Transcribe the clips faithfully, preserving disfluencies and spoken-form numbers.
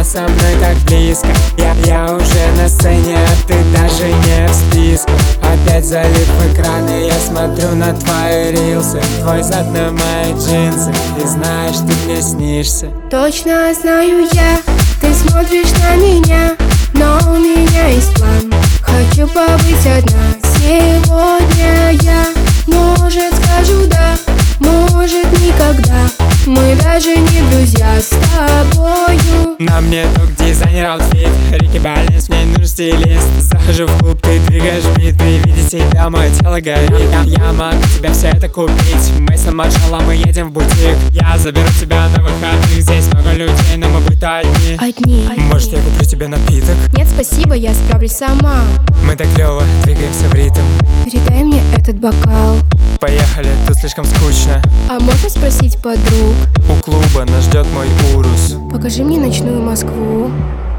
со мной так близко. Я, я уже на сцене, а ты даже не в списке. Опять залип в экраны, я смотрю на твои рилсы. Твой зад на мои джинсы, и знаешь, ты мне снишься. Точно знаю я, ты смотришь на меня, но у меня есть план. Хочу побыть одна сегодня я. Может, скажу да, может, никогда. Мы даже не друзья с тобою. На мне только дизайнер аутфит, Рики Баллинс, мне нужен стилист. Захожу в клуб, ты двигаешь бит, при виде тебя мое тело горит. Я, я могу тебе все это купить. Мы с маршалом, мы едем в бутик. Я заберу тебя на выходных, здесь много людей, но мы будто одни. Одни. Может, я куплю тебе напиток? Нет, спасибо, я справлюсь сама. Мы так клево двигаемся в ритм. Передай мне этот бокал. Поехали, тут слишком скучно. А можно спросить подруг? У клуба нас ждет мой урус. Покажи мне ночную Москву.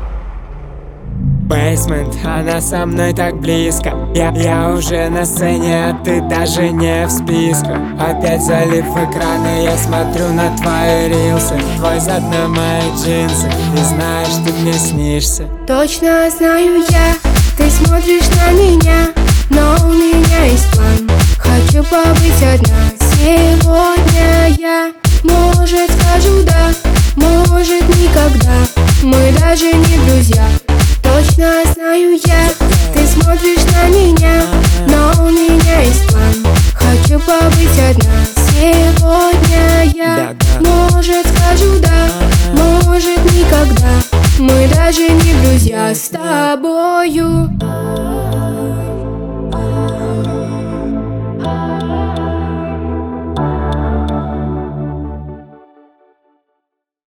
Бейсмент, она со мной так близко. Я, я уже на сцене, а ты даже не в списке. Опять залип в экраны, я смотрю на твои рилсы. Твой зад на мои джинсы, и знаешь, ты мне снишься. Точно знаю я, ты смотришь на меня, но у